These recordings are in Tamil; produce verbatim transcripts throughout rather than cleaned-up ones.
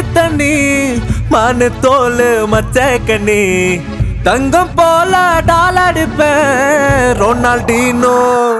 தண்ணி மானு தோல் மச்சக்கண்ணி தங்கம் போல டாலடிப்பேன் ரொனால்டினோ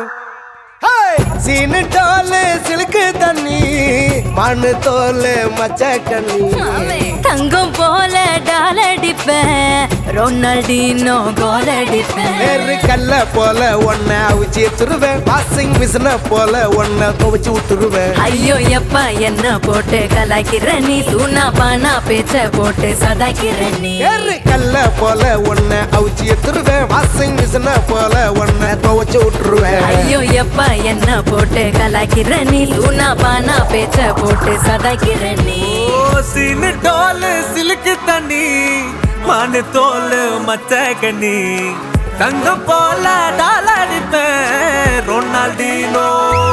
சீனு டோலு சிலுக்கு தண்ணி மண்ணு தோலு மச்சக்கண்ணி தங்கம் போல டாலடிப்பேன் ரொனால்டினோ கோலடிப்பேன் வேறு கல்ல போல ஒன்ன அவிச்சு துருவேன் வாஷிங் மிஷின போல ஒன்ன துவச்சு விட்டுருவேன் ஐயோ எப்பா என்ன போட்டு கலாய்க்கிற நீ தூணா பானா பேச்ச போட்டு சதாய்க்கிற நீ வேறு கல்ல போல ஒன்ன அவிச்சு துருவேன் வாஷிங் மிஷின போல ஒன்ன துவச்சு விட்டுருவேன் ஐயோ எப்பா என்ன போட்டு கலாய்க்கிற நீ தூணா பானா பேச்ச போட்டு சதாய்க்கிற நீ சீனு டோலு சிலுக்கு தண்ணி மானு தோல் மச்சக்கண்ணி தங்கம் போல டாலடிப்பேன் ரொனால்டினோ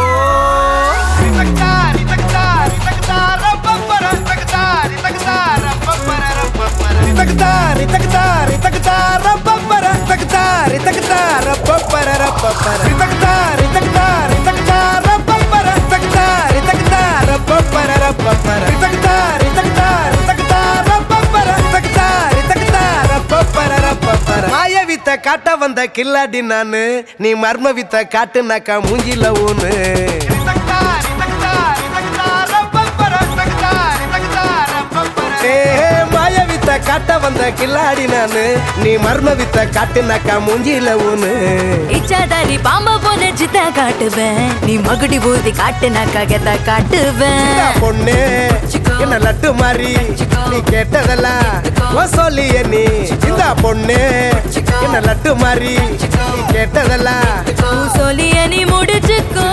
மாய வித்த காட்ட வந்த கில்லாடி நானு நீ மர்ம வித்த காட்டுனாக்கா மூஞ்சில ஊனு மாய வித்த காட்ட வந்த கில்லாடி நானு நீ மர்ம வித்த காட்டுனாக்கா மூஞ்சில ஊனு இச்சாதாரி பாம்ப போல ஜித்தா காட்டுவேன் நீ மகுடி பூதி காட்டுனாக்கா கெத்தா காட்டுவேன் பொண்ணு என்ன லட்டு மாதிரி நீ கேட்டதெல்லாம் சொல்லிய நீ இந்த பொண்ணு என்ன லட்டு மாதிரி நீ கேட்டதெல்லாம் சொல்லிய நீ முடிச்சுக்கோ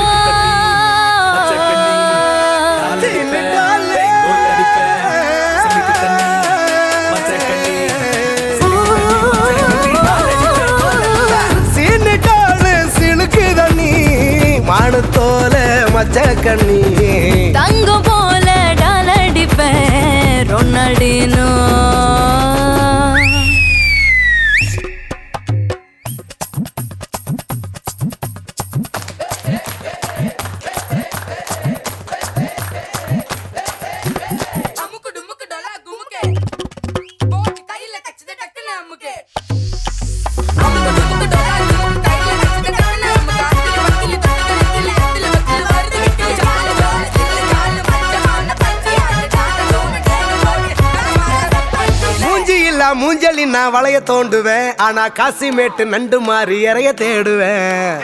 மானத்தோல மச்சக்கண்ணி தங்கம் போல டாலடிப்பேன் ரொனால்டினோ மூஞ்சலி நான் வளைய தோண்டுவேன் ஆனா காசிமேட்டு நண்டு மாறி இறைய தேடுவேன்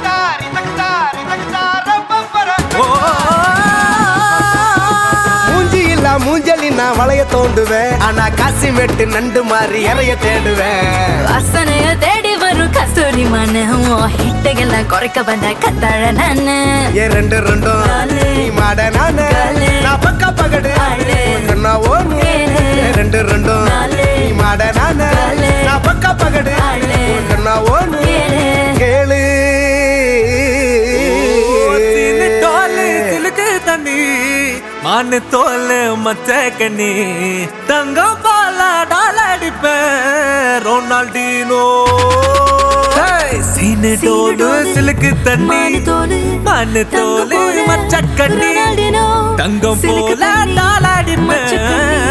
மூஞ்சி இல்ல மூஞ்சலி நான் வளைய தோண்டுவேன் ஆனா காசிமேட்டு நண்டு மாறி இறைய தேடுவேன் வாசனைய தேடி வரும் கஸ்தூரி மனம் ஹிட்டுகளை குறைக்க வந்த கத்தாழ நானு ஏ ரெண்டு ரெண்டும் நீ மாட நானு நான் பக்கா பகடு நான் ஓடு ரெண்டு ரெண்டும் நீ மாட நானு நான் பக்கா பகடு நான் ஓடு கேளு சீனு டோலு சிலுக்கு தண்ணி மானு தோல் மச்சக்கண்ணி தங்கம் போல டாலடிப்பேன் ரொனால்டினோ சீனு டோலு சிலுக்கு தண்ணி மானு தோல் மச்சக்கண்ணி தங்கம் போல டாலடிப்பேன்